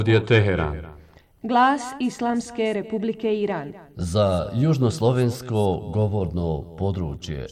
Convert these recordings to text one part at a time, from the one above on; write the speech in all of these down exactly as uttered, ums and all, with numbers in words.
Teheran. Glas Islamske Republike Iran. Za južnoslovensko govorno područje.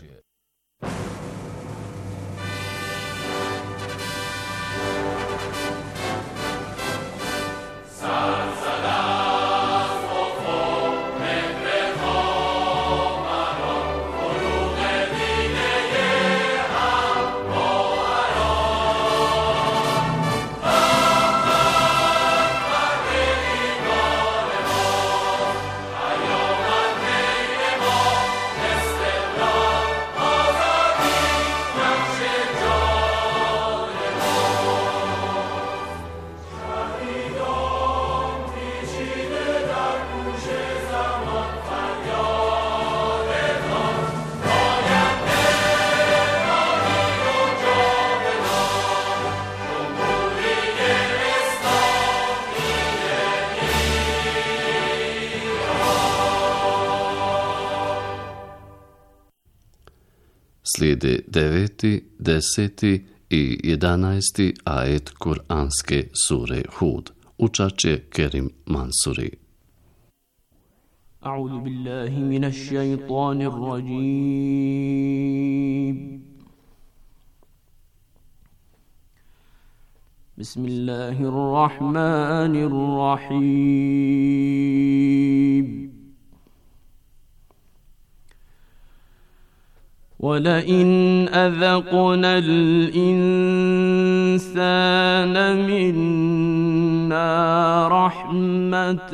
Slijede deveti, deseti i jedanaesti ajet Kur'anske sure Hud. Učat će Kerim Mansuri. A'udhu billahi minash shaitanir rajim. Bismillahirrahmanirrahim. وَلَئِنْ أَذَقْنَا الْإِنسَانَ مِنَّا رَحْمَةً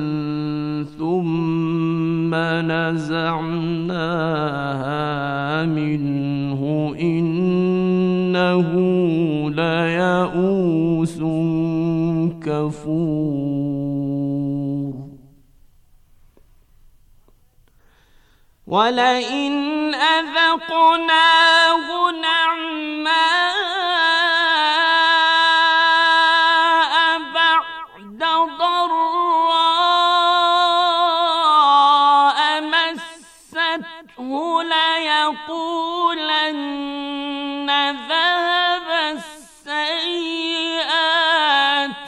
ثُمَّ نَزَعْنَاهَا مِنْهُ إِنَّهُ لَيَئُوسٌ كَفُورٌ وَلَئِنْ أذقناه نعماء بعد ضراء مسته ليقولن ذهب السيئات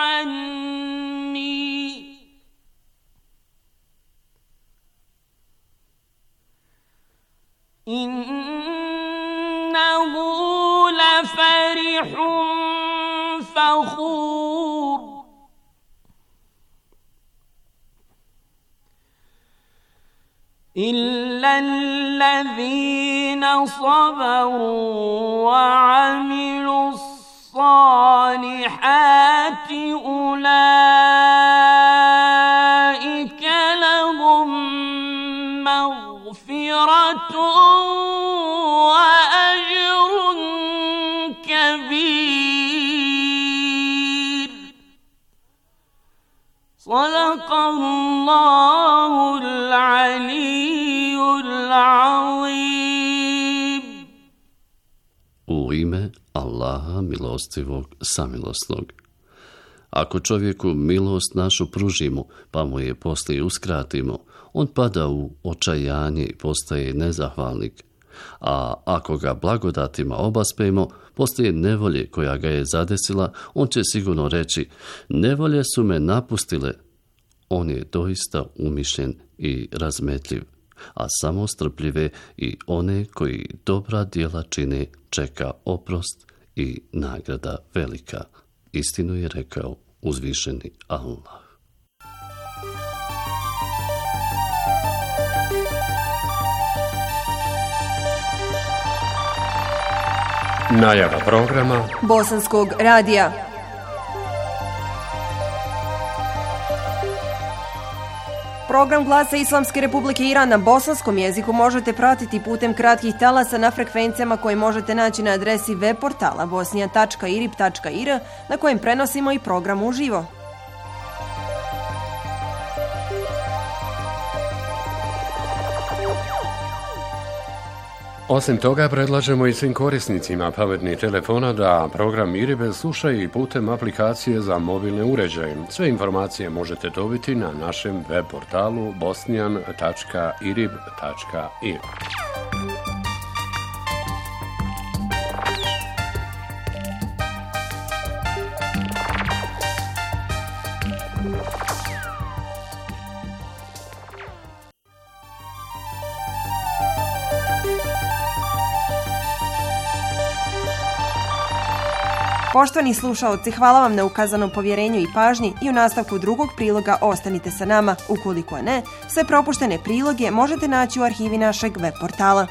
عني إنه لفرح فخور إلا الذين صبروا وعملوا الصالحات أولئك لهم مغفرة وأجر كبير صدق الله العلي العظيم. U ime Allaha milostivog samilosnog. Ako čovjeku milost našu pružimo, pa mu je poslije uskratimo, on pada u očajanje i postaje nezahvalnik. A ako ga blagodatima obaspemo, poslije nevolje koja ga je zadesila, on će sigurno reći, nevolje su me napustile. On je doista umišljen i razmetljiv, a samo strpljive i one koji dobra djela čine čeka oprost i nagrada velika. Istinu je rekao uzvišeni Allah. Najava programa Bosanskog radija. Program Glasa Islamske Republike Iran na bosanskom jeziku možete pratiti putem kratkih talasa na frekvencijama koje možete naći na adresi web portala bosnija tačka irib tačka ir na kojem prenosimo i program uživo. Osim toga, predlažemo i svim korisnicima pametnih telefona da program Iribe slušaju i putem aplikacije za mobilne uređaje. Sve informacije možete dobiti na našem web portalu bosnijan tačka irib tačka ir. Poštovani slušaoci, hvala vam na ukazanom povjerenju i pažnji i u nastavku drugog priloga ostanite sa nama. Ukoliko ne, sve propuštene priloge možete naći u arhivi našeg web portala.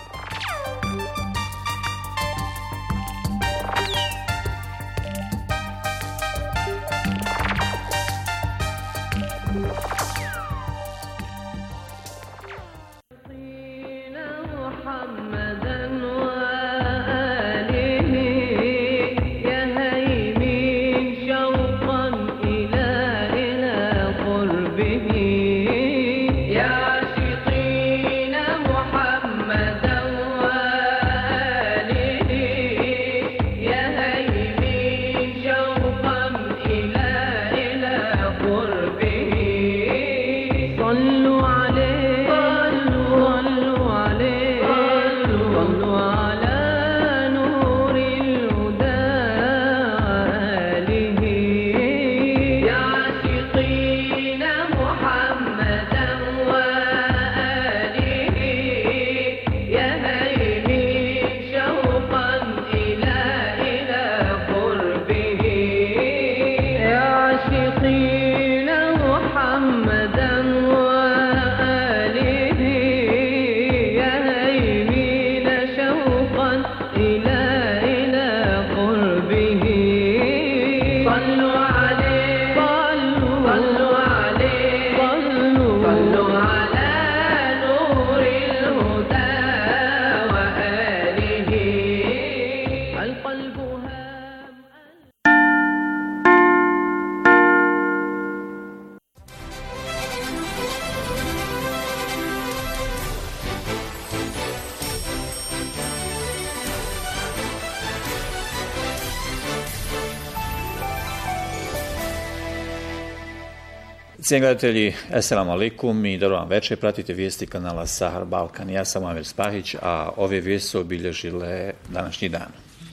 Cijenjeni gledatelji, assalamu alaikum i dobro vam večer. Pratite vijesti kanala Sahar Balkan. Ja sam Amir Spahić, a ove vijesti su obilježile današnji dan.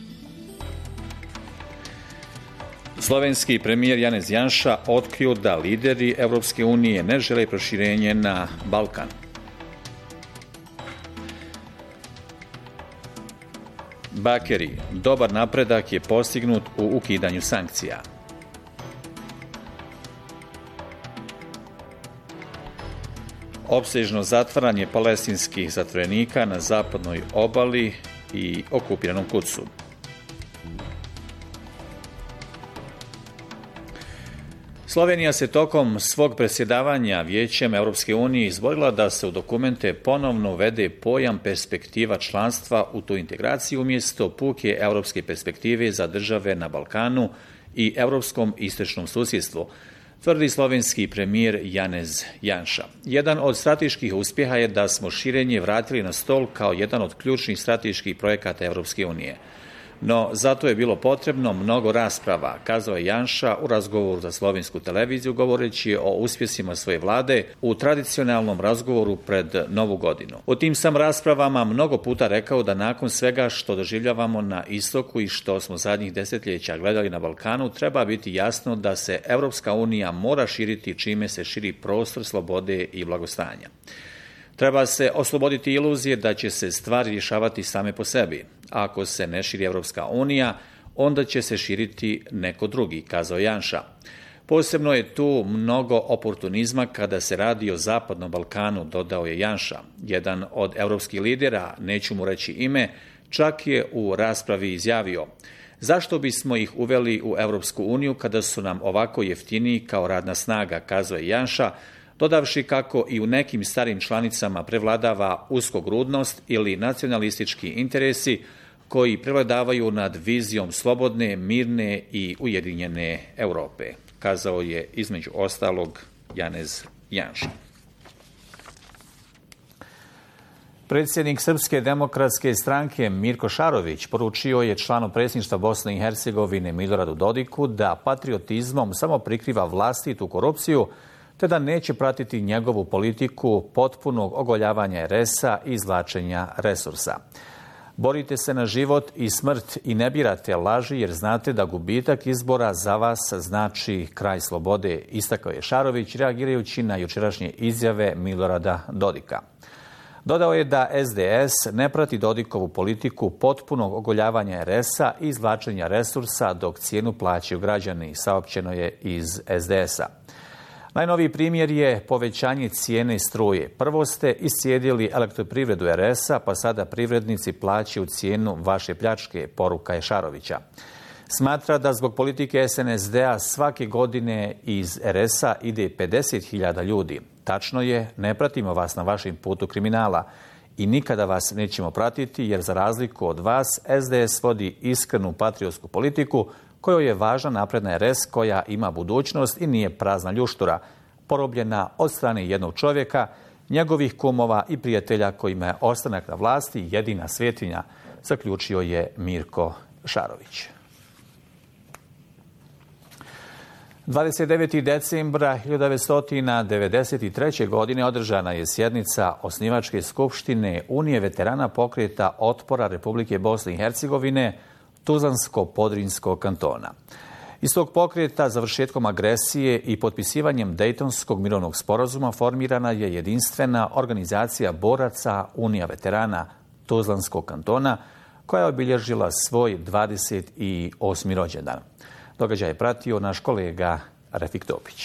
Slovenski premijer Janez Janša otkrio da lideri Europske unije ne žele proširenje na Balkan. Bakeri, dobar napredak je postignut u ukidanju sankcija. Opsežno zatvaranje palestinskih zatvorenika na zapadnoj obali i okupiranom Kudsu. Slovenija se tokom svog predsjedavanja Vijećem Europske unije izborila da se u dokumente ponovno uvede pojam perspektiva članstva u tu integraciju umjesto puke europske perspektive za države na Balkanu i europskom istočnom susjedstvu, tvrdi slovenski premijer Janez Janša. Jedan od strateških uspjeha je da smo širenje vratili na stol kao jedan od ključnih strateških projekata Europske unije. No, zato je bilo potrebno mnogo rasprava, kazao je Janša u razgovoru za slovensku televiziju, govoreći o uspjesima svoje vlade u tradicionalnom razgovoru pred Novu godinu. U tim sam raspravama mnogo puta rekao da nakon svega što doživljavamo na istoku i što smo zadnjih desetljeća gledali na Balkanu, treba biti jasno da se Europska unija mora širiti čime se širi prostor slobode i blagostanja. Treba se osloboditi iluzije da će se stvari rješavati same po sebi. Ako se ne širi Europska unija, onda će se širiti neko drugi, kazao Janša. Posebno je tu mnogo oportunizma kada se radi o Zapadnom Balkanu, dodao je Janša. Jedan od europskih lidera, neću mu reći ime, čak je u raspravi izjavio: zašto bismo ih uveli u Europsku uniju kada su nam ovako jeftiniji kao radna snaga, kazao je Janša, dodavši kako i u nekim starim članicama prevladava uskogrudnost ili nacionalistički interesi koji prevladavaju nad vizijom slobodne, mirne i ujedinjene Europe, kazao je između ostalog Janez Janša. Predsjednik Srpske demokratske stranke Mirko Šarović poručio je članu predsjedništva Bosne i Hercegovine Miloradu Dodiku da patriotizmom samo prikriva vlastitu korupciju, te da neće pratiti njegovu politiku potpunog ogoljavanja R S-a i izvlačenja resursa. Borite se na život i smrt i ne birate laži jer znate da gubitak izbora za vas znači kraj slobode, istakao je Šarović reagirajući na jučerašnje izjave Milorada Dodika. Dodao je da S D S ne prati Dodikovu politiku potpunog ogoljavanja R S-a i izvlačenja resursa dok cijenu plaćaju građani, saopćeno je iz S D S-a. Najnoviji primjer je povećanje cijene struje. Prvo ste iscijedili elektroprivredu R S-a, pa sada privrednici plaćaju cijenu vaše pljačke, poruka je Šarovića. Smatra da zbog politike S N S D-a svake godine iz R S-a ide pedeset hiljada ljudi. Tačno je, ne pratimo vas na vašem putu kriminala i nikada vas nećemo pratiti jer za razliku od vas S D S vodi iskrenu patriotsku politiku kojoj je važna napredna R S koja ima budućnost i nije prazna ljuštura, porobljena od strane jednog čovjeka, njegovih kumova i prijatelja kojima je ostanak na vlasti jedina svetinja, zaključio je Mirko Šarović. dvadeset devetog decembra hiljadu devetsto devedeset treće. godine održana je sjednica Osnivačke skupštine Unije veterana pokreta otpora Republike Bosne i Hercegovine, Tuzlansko-Podrinjskog kantona. Iz tog pokreta završetkom agresije i potpisivanjem Dejtonskog mirovnog sporazuma formirana je jedinstvena organizacija boraca Unija veterana Tuzlanskog kantona koja je obilježila svoj dvadeset osmi rođendan. Događaj je pratio naš kolega Refik Topić.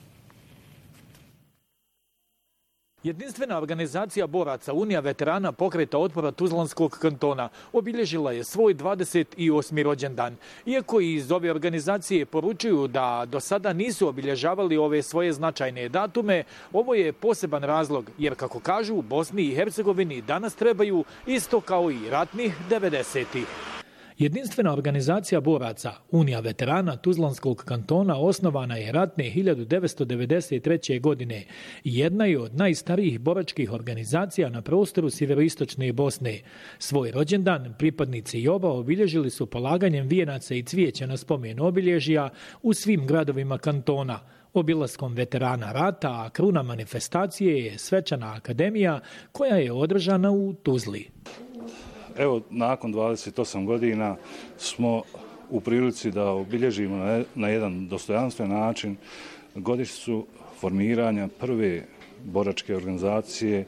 Jedinstvena organizacija boraca Unija veterana pokreta otpora Tuzlanskog kantona obilježila je svoj dvadeset osmi rođendan. Iako iz ove organizacije poručuju da do sada nisu obilježavali ove svoje značajne datume, ovo je poseban razlog, jer kako kažu u Bosni i Hercegovini danas trebaju isto kao i ratnih devedesetih. Jedinstvena organizacija boraca Unija veterana Tuzlanskog kantona osnovana je ratne hiljadu devetsto devedeset treće. godine i jedna je od najstarijih boračkih organizacija na prostoru sjeveroistočne Bosne. Svoj rođendan pripadnici Joba obilježili su polaganjem vijenaca i cvijeća na spomen obilježja u svim gradovima kantona. Obilaskom veterana rata, a kruna manifestacije je svečana akademija koja je održana u Tuzli. Evo, nakon dvadeset osam godina smo u prilici da obilježimo na, na jedan dostojanstven način godišnjicu formiranja prve boračke organizacije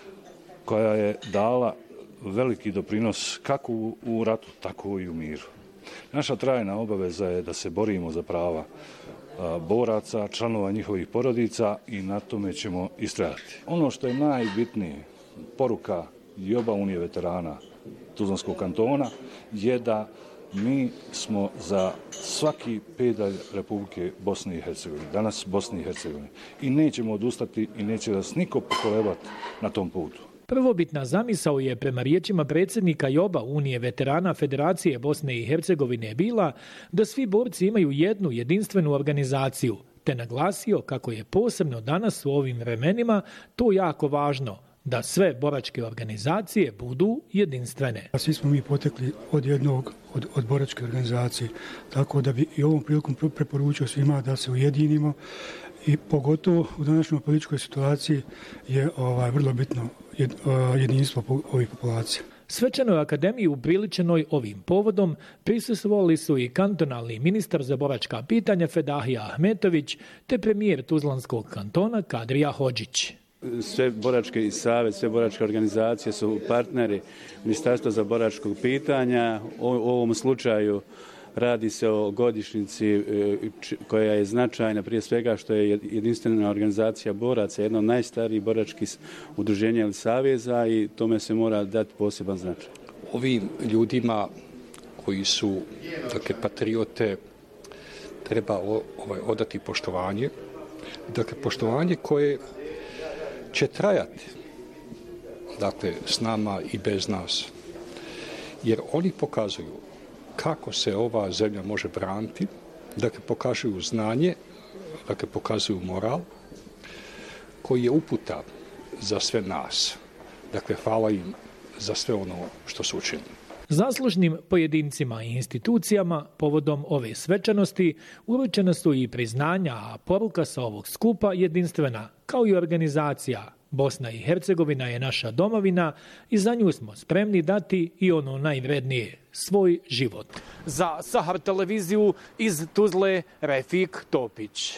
koja je dala veliki doprinos kako u, u ratu, tako i u miru. Naša trajna obaveza je da se borimo za prava a, boraca, članova njihovih porodica i na tome ćemo istrajati. Ono što je najbitnije, poruka i oba Unije veterana Tuzlanskog kantona je da mi smo za svaki pedalj Republike Bosne i Hercegovine, danas Bosne i Hercegovine, i nećemo odustati i neće nas niko pokolebati na tom putu. Prvobitna zamisao je prema riječima predsjednika Joba Unije veterana Federacije Bosne i Hercegovine bila da svi borci imaju jednu jedinstvenu organizaciju, te naglasio kako je posebno danas u ovim vremenima to jako važno, da sve boračke organizacije budu jedinstvene. Svi smo mi potekli od jednog, od, od boračke organizacije, tako da bi i ovom prilikom preporučio svima da se ujedinimo i pogotovo u današnjoj političkoj situaciji je ovaj, vrlo bitno jed, jedinstvo ovih populacija. Svečanoj akademiji upriličenoj ovim povodom prisustvovali su i kantonalni ministar za boračka pitanja Fedahija Ahmetović te premijer Tuzlanskog kantona Kadrija Hodžić. Sve boračke i savez, sve boračke organizacije su partneri Ministarstva za boračkog pitanja. U ovom slučaju radi se o godišnjici koja je značajna prije svega što je jedinstvena organizacija boraca, jedna od najstarijih boračkih udruženja ili saveza i tome se mora dati poseban značaj. Ovim ljudima koji su dakle, patriote treba ovaj, odati poštovanje. Dakle, poštovanje koje će trajati, dakle, s nama i bez nas. Jer oni pokazuju kako se ova zemlja može braniti, dakle, pokazuju znanje, dakle, pokazuju moral, koji je uputa za sve nas. Dakle, hvala im za sve ono što su učinili. Zaslužnim pojedincima i institucijama povodom ove svečanosti uručena su i priznanja, a poruka sa ovog skupa jedinstvena, kao i organizacija Bosna i Hercegovina je naša domovina i za nju smo spremni dati i ono najvrednije, svoj život. Za Sahar televiziju iz Tuzle, Refik Topić.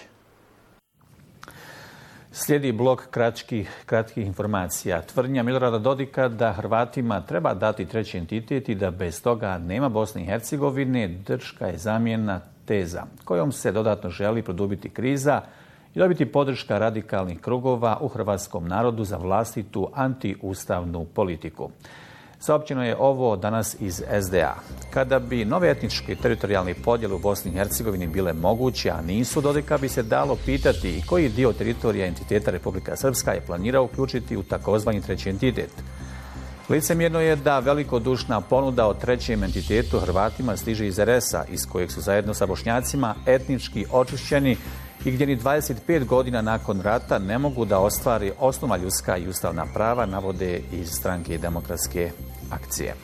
Slijedi blok kratkih, kratkih informacija. Tvrdnja Milorada Dodika da Hrvatima treba dati treći entitet i da bez toga nema Bosne i Hercegovine drška je zamjena teza kojom se dodatno želi produbiti kriza i dobiti podrška radikalnih krugova u hrvatskom narodu za vlastitu antiustavnu politiku. Saopćeno je ovo danas iz S D A. Kada bi nove etničke teritorijalne podjele u Bosni i Hercegovini bile moguće, a nisu, Dodika bi se dalo pitati i koji dio teritorija entiteta Republika Srpska je planirao uključiti u takozvani treći entitet. Licemjerno je da velikodušna ponuda o trećem entitetu Hrvatima stiže iz R S-a, iz kojeg su zajedno sa Bošnjacima etnički očišćeni i gdje ni dvadeset pet godina nakon rata ne mogu da ostvari osnovna ljudska i ustavna prava, navode iz Stranke demokratske akcije.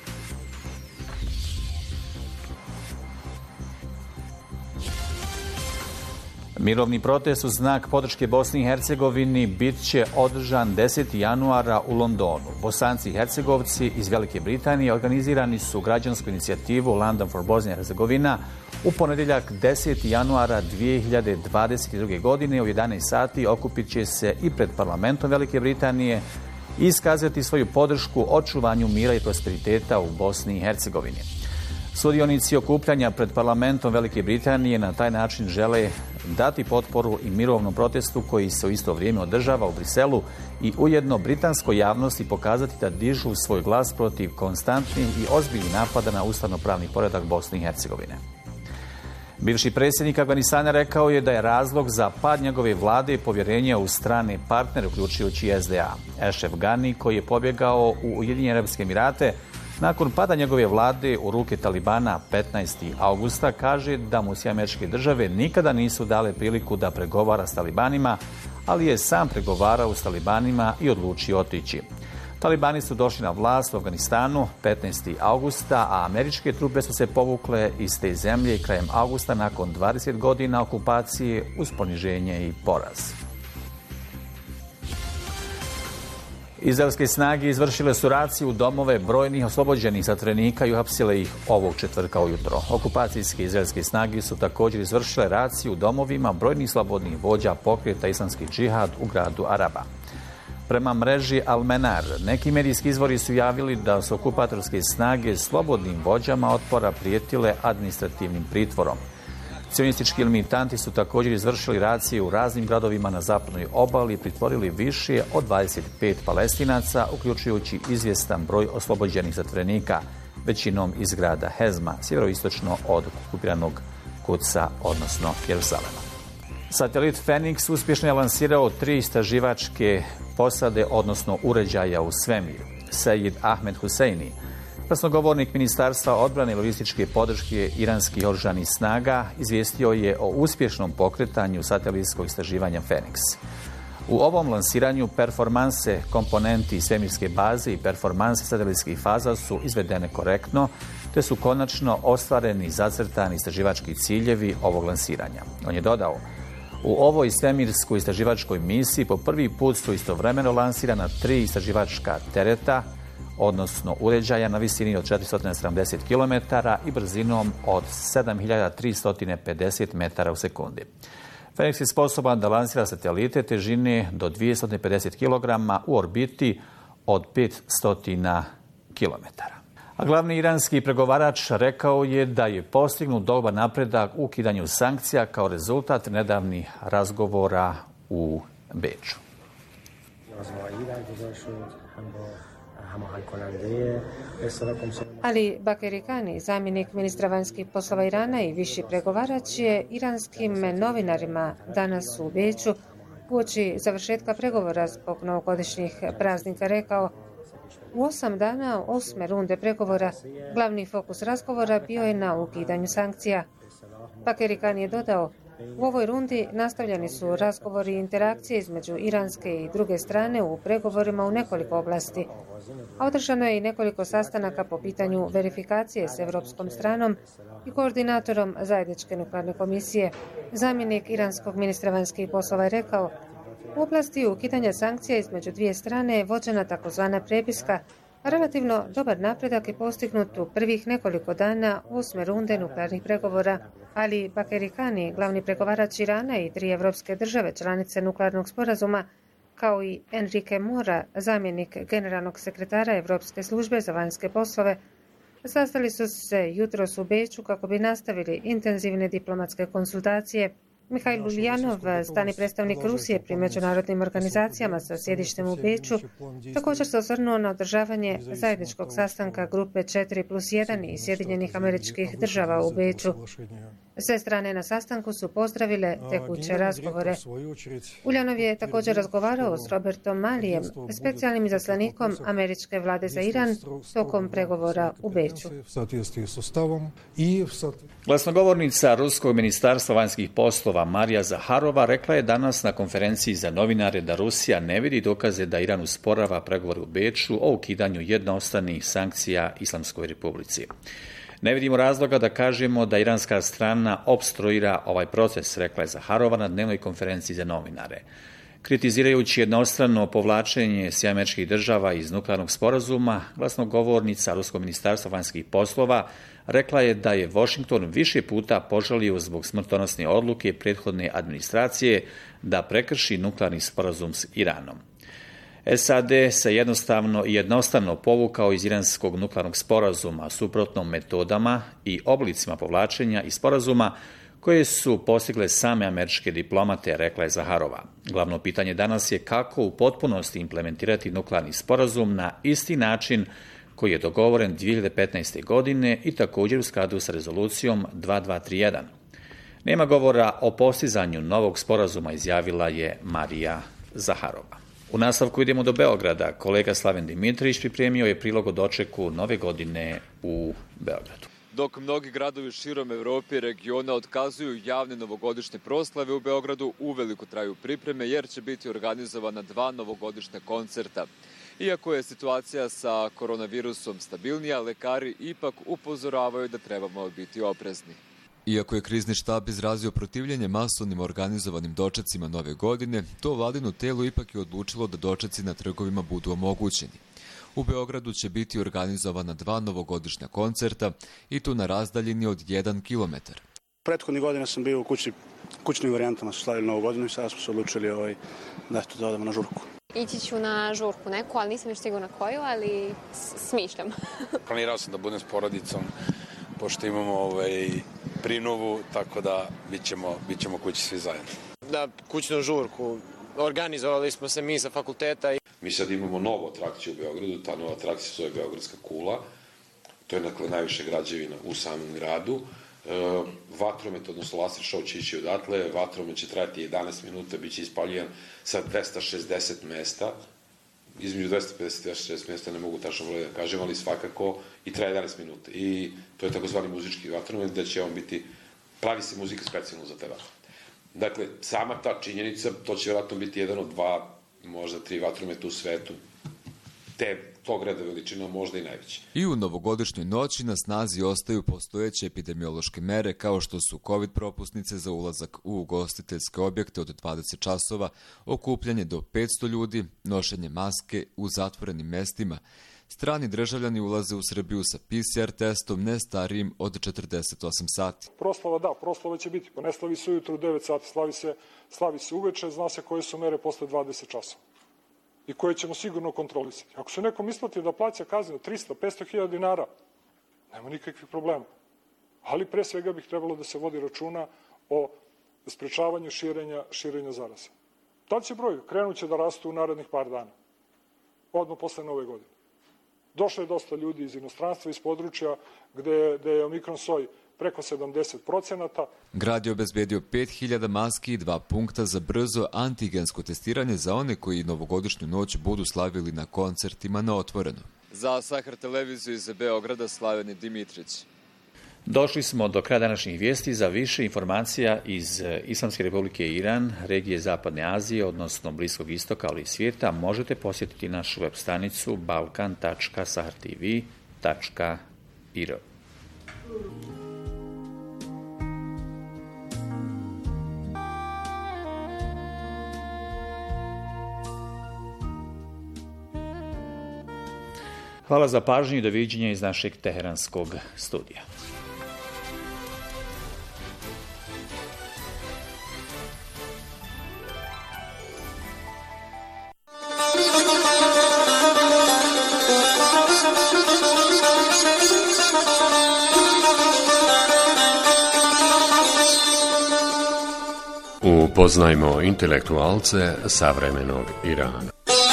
Mirovni protest u znak podrške Bosni i Hercegovini bit će održan desetog januara u Londonu. Bosanci i Hercegovci iz Velike Britanije organizirani su građansku inicijativu London for Bosnia and Herzegovina u ponedjeljak desetog januara dvije hiljade dvadeset druge. godine u jedanaest sati okupit će se i pred parlamentom Velike Britanije i iskazati svoju podršku očuvanju mira i prosperiteta u Bosni i Hercegovini. Sudionici okupljanja pred parlamentom Velike Britanije na taj način žele dati potporu i mirovnom protestu koji se u isto vrijeme održava u Briselu i ujedno britanskoj javnosti pokazati da dižu svoj glas protiv konstantnih i ozbiljnih napada na ustavno-pravni poredak Bosne i Hercegovine. Bivši predsjednik Afganistana rekao je da je razlog za pad njegove vlade povjerenje u strane partnere, uključujući S D A. Ashraf Ghani, koji je pobjegao u Ujedinjene Arapske Emirate nakon pada njegove vlade u ruke Talibana petnaestog augusta, kaže da mu Sjedinjene Američke Države nikada nisu dale priliku da pregovara s Talibanima, ali je sam pregovarao s Talibanima i odlučio otići. Talibani su došli na vlast u Afganistanu petnaestog augusta, a američke trupe su se povukle iz te zemlje krajem augusta nakon dvadeset godina okupacije uz poniženje i poraz. Izraelske snage izvršile su raciju u domove brojnih oslobođenih zatvorenika i uhapsile ih ovog četvrtka ujutro. Okupacijske izraelske snage su također izvršile raciju u domovima brojnih slobodnih vođa pokreta Islamski džihad u gradu Araba. Prema mreži Al-Menar, neki medijski izvori su javili da su okupatorske snage slobodnim vođama otpora prijetile administrativnim pritvorom. Cionistički militanti su također izvršili racije u raznim gradovima na zapadnoj obali i pritvorili više od dvadeset pet Palestinaca, uključujući izvjestan broj oslobođenih zatvorenika, većinom iz grada Hezma, sjeveroistočno od okupiranog Kudsa, odnosno Jeruzalema. Satelit Phoenix uspješno je lansirao tri istraživačke posade, odnosno uređaja u svemir. Sejid Ahmed Husseini, glasnogovornik Ministarstva odbrane i logističke podrške iranskih oružanih snaga, izvijestio je o uspješnom pokretanju satelitskog istraživanja Phoenix. U ovom lansiranju performanse komponenti svemirske baze i performanse satelitskih faza su izvedene korektno, te su konačno ostvareni zacrtani istraživački ciljevi ovog lansiranja. On je dodao: u ovoj svemirskoj istraživačkoj misiji po prvi put su istovremeno lansirana tri istraživačka tereta, odnosno uređaja na visini od četiristo sedamdeset kilometara i brzinom od sedam hiljada tristo pedeset metara u sekundi. Phoenix je sposoban da lansira satelite težine do dvjesto pedeset kilograma u orbiti od petsto kilometara. A glavni iranski pregovarač rekao je da je postignut dobar napredak u ukidanju sankcija kao rezultat nedavnih razgovora u Beču. Ali Bakeri Kani, zamjenik ministra vanjskih poslova Irana i viši pregovarač, je iranskim novinarima danas u Beču uoči završetka pregovora zbog novogodišnjih praznika rekao: u osam dana osme runde pregovora glavni fokus razgovora bio je na ukidanju sankcija. Bakeri Kani je dodao: u ovoj rundi nastavljeni su razgovori i interakcije između iranske i druge strane u pregovorima u nekoliko oblasti. A održano je i nekoliko sastanaka po pitanju verifikacije s europskom stranom i koordinatorom zajedničke nuklearne komisije. Zamjenik iranskog ministra vanjskih poslova je rekao: U oblasti ukidanja sankcija između dvije strane je vođena takozvana prepiska, a relativno dobar napredak je postignut u prvih nekoliko dana osme runde nuklearnih pregovora. Ali Bakeri Kani, glavni pregovarač Irana i tri evropske države članice nuklearnog sporazuma, kao i Enrique Mora, zamjenik generalnog sekretara Evropske službe za vanjske poslove, sastali su se jutros u Beču kako bi nastavili intenzivne diplomatske konsultacije. Mihajl Uljanov, stani predstavnik Rusije pri međunarodnim organizacijama sa sjedištem u Beču, također se osvrnuo na održavanje zajedničkog sastanka grupe četiri plus jedan i Sjedinjenih Američkih Država u Beču. Sve strane na sastanku su pozdravile tekuće razgovore. Uljanov je također razgovarao s Robertom Malijem, specijalnim izaslanikom američke vlade za Iran, tokom pregovora u Beču. Glasnogovornica Ruskog ministarstva vanjskih poslova Marija Zaharova rekla je danas na konferenciji za novinare da Rusija ne vidi dokaze da Iran usporava pregovore u Beču o ukidanju jednostranih sankcija Islamskoj republici. Ne vidimo razloga da kažemo da iranska strana opstruira ovaj proces, rekla je Zaharova na dnevnoj konferenciji za novinare. Kritizirajući jednostrano povlačenje Sjedinjenih Američkih Država iz nuklearnog sporazuma, glasnogovornica Ruskog ministarstva vanjskih poslova rekla je da je Washington više puta požalio zbog smrtonosne odluke prethodne administracije da prekrši nuklearni sporazum s Iranom. S A D se jednostavno i jednostavno povukao iz iranskog nuklearnog sporazuma suprotnom metodama i oblicima povlačenja iz sporazuma koje su postigle same američke diplomate, rekla je Zaharova. Glavno pitanje danas je kako u potpunosti implementirati nuklearni sporazum na isti način koji je dogovoren dvije hiljade petnaeste. godine i također u skladu sa rezolucijom dva dva tri jedan. Nema govora o postizanju novog sporazuma, izjavila je Marija Zaharova. U nastavku idemo do Beograda. Kolega Slaven Dimitrić pripremio je prilog o dočeku nove godine u Beogradu. Dok mnogi gradovi širom Evrope i regiona otkazuju javne novogodišnje proslave u Beogradu, uveliko traju pripreme jer će biti organizovana dva novogodišnja koncerta. Iako je situacija sa koronavirusom stabilnija, lekari ipak upozoravaju da trebamo biti oprezni. Iako je krizni štab izrazio protivljenje masovnim organizovanim dočecima nove godine, to vladino telo ipak je odlučilo da dočeci na trgovima budu omogućeni. U Beogradu će biti organizovana dva novogodišnja koncerta i to na razdaljini od jedan kilometar. Prethodnih godina sam bio u kući, kućnim varijantama su slavili novu godinu i sada smo se odlučili ovaj, da to odemo na žurku. Ići ću na žurku neku, ali nisam još sigurna koju, ali smišljam. Planirao sam da budem s porodicom, pošto imamo ovaj, prinovu, tako da bit ćemo, bit ćemo kući svi zajedno. Da, kućnu žurku. Organizovali smo se mi sa fakulteta. Mi sad imamo novu atrakciju u Beogradu, ta nova atrakcija zove Beogradska kula. To je dakle najviše građevina u samom gradu. E, vatromet, odnosno laser show će ići odatle, vatromet će trajati jedanaest minuta, bit će ispaljivan sa dvesta šezdeset mesta. Između dvesta pedeset i dvesta šezdeset mesta ne mogu tačno da kažem, ali svakako i traje jedanaest minuta. I to je takozvani muzički vatromet, gde će on biti, pravi se muzika specijalno za te vatromet. Dakle, sama ta činjenica, to će vjerojatno biti jedan od dva, možda tri vatrometa u svetu, te tog reda veličina, možda i najveći. I u novogodišnjoj noći na snazi ostaju postojeće epidemiološke mere kao što su COVID propusnice za ulazak u ugostiteljske objekte od dvadeset časova, okupljanje do petsto ljudi, nošenje maske u zatvorenim mestima. Strani državljani ulaze u Srbiju sa P C R testom ne starijim od četrdeset osam sati. Proslava, da, proslava će biti. Pa ne slavi se ujutru u devet sati, slavi se, slavi se uveče, zna se koje su mere posle dvadeset časova. I koje ćemo sigurno kontrolisati. Ako se nekom isplati da plaća kaznu trista do petsto hiljada dinara, nema nikakvih problema. Ali pre svega bih trebalo da se vodi računa o sprečavanju širenja, širenja zaraze. Tad će broj, krenut će da rastu u narednih par dana. Odmah posle nove godine. Došlo je dosta ljudi iz inostranstva, iz područja gde, gde je omikron soj preko sedamdeset procenata. Grad je obezbedio pet hiljada maski i dva punkta za brzo antigensko testiranje za one koji novogodišnju noć budu slavili na koncertima na otvoreno. Za Sahar televiziju iz Beograda Slaven Dimitrić. Došli smo do kraja današnjih vijesti. Za više informacija iz Islamske republike Iran, regije Zapadne Azije, odnosno Bliskog istoka, ali i svijeta, možete posjetiti našu web stranicu balkan tačka sahartv tačka ir. Hvala za pažnju i doviđenja iz našeg teheranskog studija. Upoznajmo intelektualce savremenog Irana.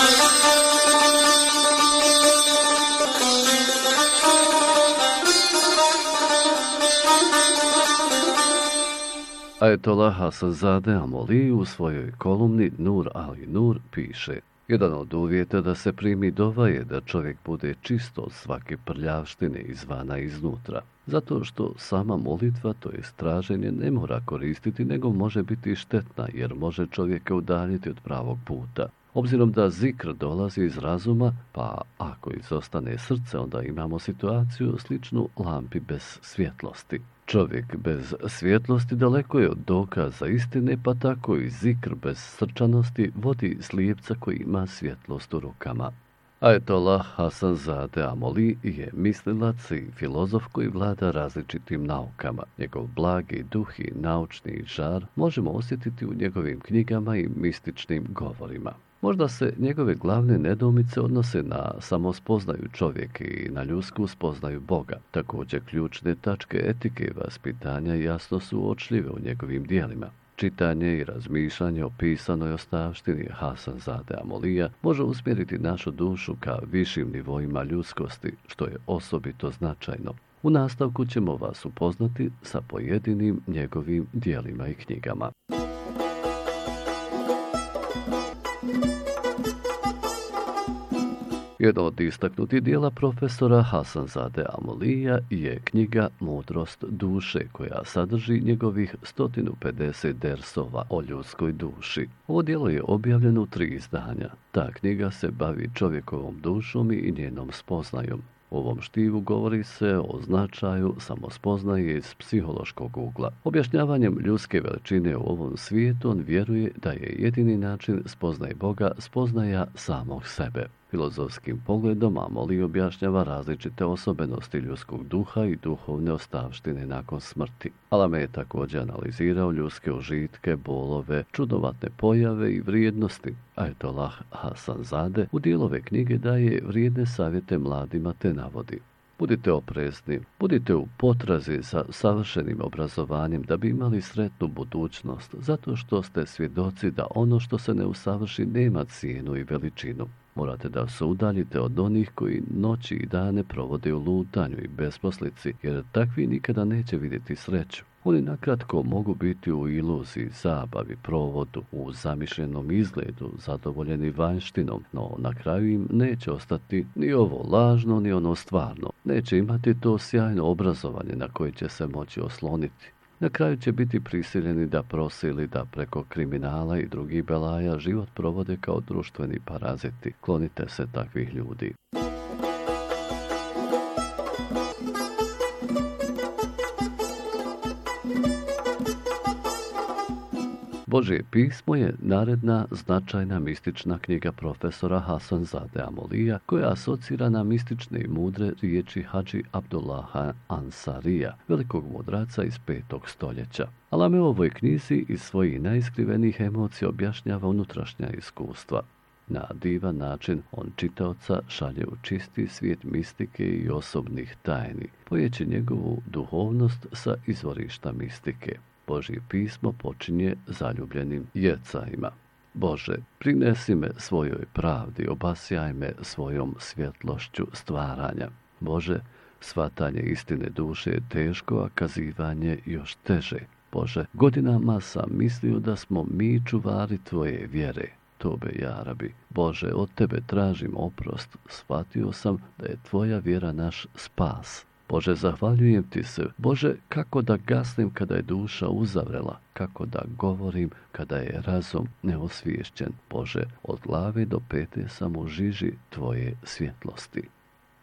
Ajetolah Hasanzadeh Amoli u svojoj kolumni Nur Ali Nur piše: jedan od uvjeta da se primi dova je da čovjek bude čisto od svake prljavštine izvana i iznutra. Zato što sama molitva, to je traženje, ne mora koristiti, nego može biti štetna, jer može čovjeka udaljiti od pravog puta. Obzirom da zikr dolazi iz razuma, pa ako izostane srce, onda imamo situaciju sličnu lampi bez svjetlosti. Čovjek bez svjetlosti daleko je od dokaza istine, pa tako i zikr bez srčanosti vodi slijepca koji ima svjetlost u rukama. Ajetolah Hasanzadeh Amoli je mislilac i filozof koji vlada različitim naukama. Njegov blagi duh i naučni žar možemo osjetiti u njegovim knjigama i mističnim govorima. Možda se njegove glavne nedoumice odnose na samospoznaju čovjeka i na ljudsku spoznaju Boga. Također ključne tačke etike i vaspitanja jasno su uočljive u njegovim dijelima. Čitanje i razmišljanje o pisanoj ostavštini Hasanzadeh Amolija može usmjeriti našu dušu ka višim nivoima ljudskosti, što je osobito značajno. U nastavku ćemo vas upoznati sa pojedinim njegovim dijelima i knjigama. Jedno od istaknutih dijela profesora Hasanzadeh Amolija je knjiga Mudrost duše, koja sadrži njegovih sto pedeset dersova o ljudskoj duši. Ovo dijelo je objavljeno u tri izdanja. Ta knjiga se bavi čovjekovom dušom i njenom spoznajom. U ovom štivu govori se o značaju samospoznaje iz psihološkog ugla. Objašnjavanjem ljudske veličine u ovom svijetu on vjeruje da je jedini način spoznaje Boga spoznaja samog sebe. Filozofskim pogledom Amoli objašnjava različite osobenosti ljudskog duha i duhovne ostavštine nakon smrti. Alame je također analizirao ljudske užitke, bolove, čudovatne pojave i vrijednosti. Ajetolah Hasanzadeh u dijelove knjige daje vrijedne savjete mladima te navodi: budite oprezni, budite u potrazi za savršenim obrazovanjem da bi imali sretnu budućnost, zato što ste svjedoci da ono što se ne usavrši nema cijenu i veličinu. Morate da se udaljite od onih koji noći i dane provode u lutanju i besposlici, jer takvi nikada neće vidjeti sreću. Oni nakratko mogu biti u iluziji, zabavi, provodu, u zamišljenom izgledu, zadovoljeni vanjštinom, no na kraju im neće ostati ni ovo lažno, ni ono stvarno. Neće imati to sjajno obrazovanje na koje će se moći osloniti. Na kraju će biti prisiljeni da prose ili da preko kriminala i drugih belaja život provode kao društveni paraziti. Klonite se takvih ljudi. Božje pismo je naredna značajna mistična knjiga profesora Hasanzadeh Amolija, koja asocira na mistične i mudre riječi Hadži Abdullaha Ansarija, velikog mudraca iz petog stoljeća. Alame u ovoj knjizi iz svojih najiskrivenijih emocija objašnjava unutrašnja iskustva. Na divan način on čitaoca šalje u čisti svijet mistike i osobnih tajni, pojeći njegovu duhovnost sa izvorišta mistike. Božje pismo počinje zaljubljenim jecajima. Bože, prinesi me svojoj pravdi, obasjaj me svojom svjetlošću stvaranja. Bože, shvatanje istine duše je teško, a kazivanje još teže. Bože, godinama sam mislio da smo mi čuvari tvoje vjere. Tobe, ja rabi. Bože, od tebe tražim oprost. Shvatio sam da je tvoja vjera naš spas. Bože, zahvaljujem ti se. Bože, kako da gasnem kada je duša uzavrela, kako da govorim kada je razum neosviješćen. Bože, od glave do pete sam u žiži tvoje svjetlosti.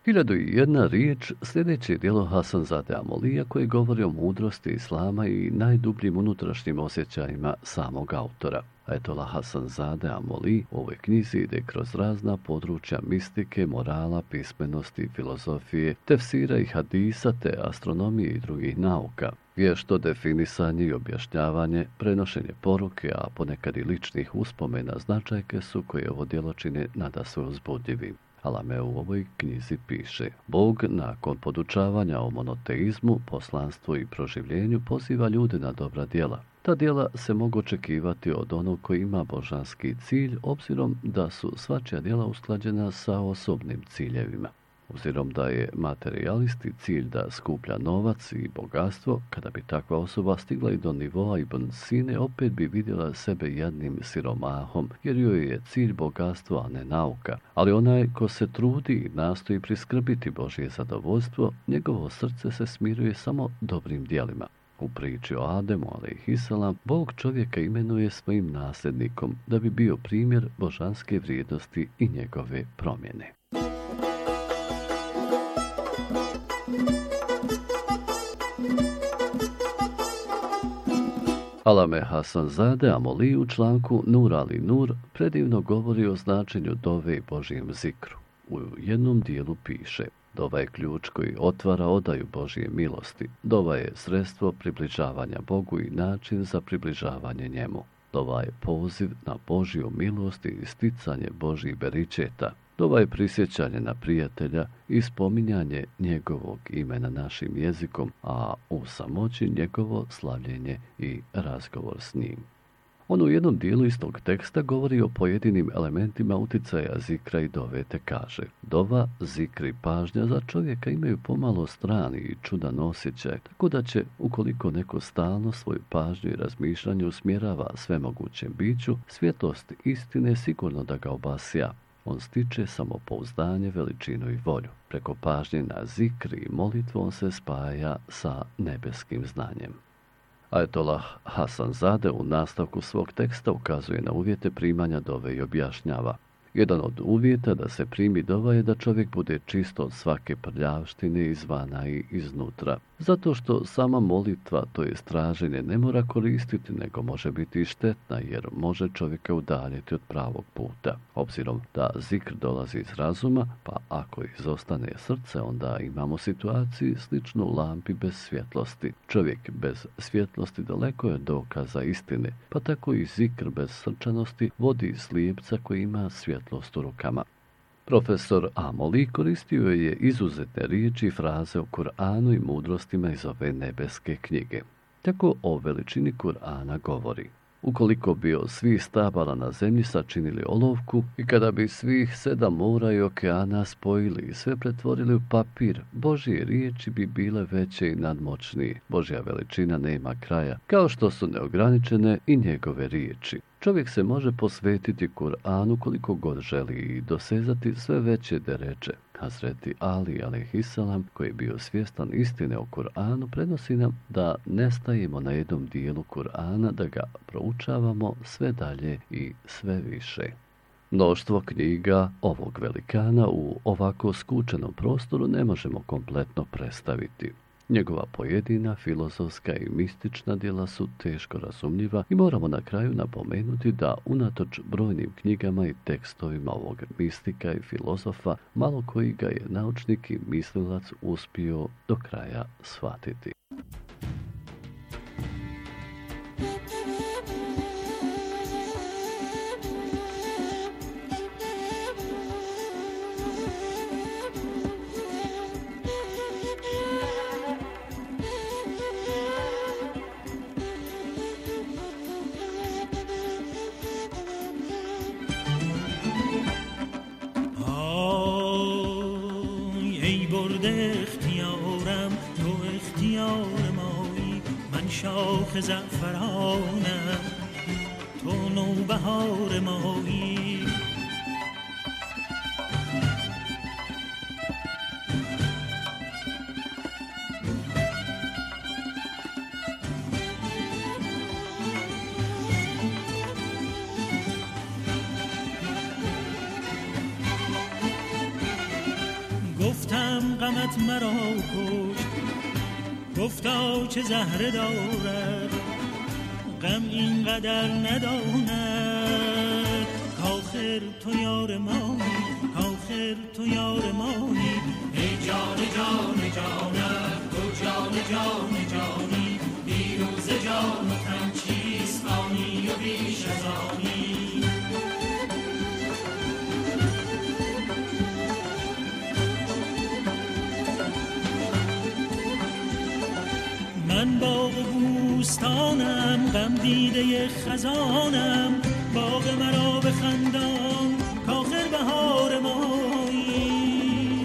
Hiljadu i jedna riječ, sljedeće dijelo Hasanzade Amolija koji govori o mudrosti islama i najdubljim unutrašnjim osjećajima samog autora. Ajetola Hasanzade Amoli u ovoj knjizi ide kroz razna područja mistike, morala, pismenosti, filozofije, tefsira i hadisa te astronomije i drugih nauka. Vješto definisanje i objašnjavanje, prenošenje poruke, a ponekad i ličnih uspomena značajke su koje ovo djelo čine nadasve uzbudljivim. Alame u ovoj knjizi piše: Bog nakon podučavanja o monoteizmu, poslanstvu i proživljenju poziva ljude na dobra djela. Ta djela se mogu očekivati od onog koji ima božanski cilj, obzirom da su svačija djela usklađena sa osobnim ciljevima. Obzirom da je materialisti cilj da skuplja novac i bogatstvo, kada bi takva osoba stigla i do nivoa Ibn Sine, opet bi vidjela sebe jednim siromahom, jer joj je cilj bogatstvo, a ne nauka. Ali onaj ko se trudi i nastoji priskrbiti Božje zadovoljstvo, njegovo srce se smiruje samo dobrim djelima. U priči o Ademu, alejhiselam, Bog čovjeka imenuje svojim nasljednikom da bi bio primjer božanske vrijednosti i njegove promjene. Alame Hasanzade Amoli u članku Nur ali Nur predivno govori o značenju dove i Božijem zikru. U jednom dijelu piše: Dova je ključ koji otvara odaju Božje milosti. Dova je sredstvo približavanja Bogu i način za približavanje njemu. Dova je poziv na Božju milost i sticanje Božjih beričeta. Dova je prisjećanje na prijatelja i spominjanje njegovog imena našim jezikom, a u samoći njegovo slavljenje i razgovor s njim. On u jednom dijelu istog teksta govori o pojedinim elementima uticaja zikra i dove te kaže: Dova, zikr i pažnja za čovjeka imaju pomalo strani i čudan osjećaj, tako da će, ukoliko neko stalno svoju pažnju i razmišljanje usmjerava svemogućem biću, svjetlost istine sigurno da ga obasja. On stiče samopouzdanje, veličinu i volju. Preko pažnje na zikr i molitvu on se spaja sa nebeskim znanjem. Ajetolah Hasanzade u nastavku svog teksta ukazuje na uvjete primanja dove i objašnjava: Jedan od uvjeta da se primi dova je da čovjek bude čist od svake prljavštine izvana i iznutra. Zato što sama molitva, to je traženje, ne mora koristiti, nego može biti štetna, jer može čovjeka udaljiti od pravog puta. Obzirom da zikr dolazi iz razuma, pa ako izostane srce, onda imamo situaciju sličnu lampi bez svjetlosti. Čovjek bez svjetlosti daleko je dokaza istine, pa tako i zikr bez srčanosti vodi slijepca koji ima svjetlost u rukama. Profesor Amoli koristio je izuzetne riječi i fraze o Kur'anu i mudrostima iz ove nebeske knjige. Tako o veličini Kur'ana govori: Ukoliko bi od svih stabala na zemlji sačinili olovku i kada bi svih sedam mora i okeana spojili i sve pretvorili u papir, Božje riječi bi bile veće i nadmoćnije. Božja veličina nema kraja, kao što su neograničene i njegove riječi. Čovjek se može posvetiti Kur'anu koliko god želi i dosezati sve veće dereče. Hazreti Ali alejhiselam, koji je bio svjestan istine o Kur'anu, prenosi nam da ne stajemo na jednom dijelu Kur'ana, da ga proučavamo sve dalje i sve više. Mnoštvo knjiga ovog velikana u ovako skučenom prostoru ne možemo kompletno predstaviti. Njegova pojedina, filozofska i mistična djela su teško razumljiva i moramo na kraju napomenuti da unatoč brojnim knjigama i tekstovima ovog mistika i filozofa, malo koji ga je naučnik i mislilac uspio do kraja shvatiti. شاخ زعفرانم تو نوبهار مایی گفتم غمت مرا کشت، گفتا چه زهره دارد غم اینقدر نداند، کاخر تو یار مانی، کاخر تو یار مانی، ای جان جان جانم تو جان جان جانی، بیروز جان و تن چیست فانی و بیش از آنی. من باغ و بوستانم، غم دیده خزانم، باغ مرا بخندان کاخر بهار مایی،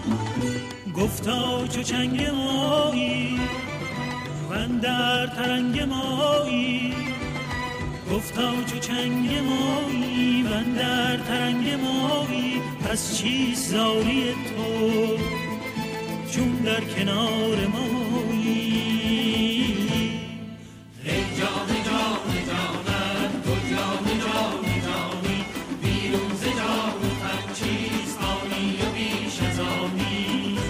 گفتا چو چنگ مایی و اندر ترنگ مایی، گفتا چو چنگ مایی و اندر ترنگ مایی، پس چیست زاری تو چون در کنار مایی. ای جان جان جانم تو جان جان جانی، بیروز جان و تن چیست آنی و بیش از آنی.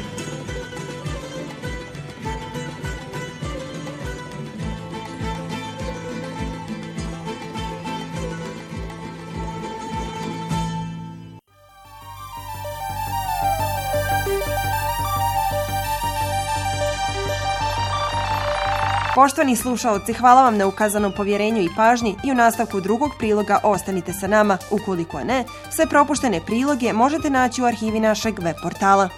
Poštovani slušaoci, hvala vam na ukazanom povjerenju i pažnji i u nastavku drugog priloga ostanite sa nama. Ukoliko ne, sve propuštene priloge možete naći u arhivi našeg web portala.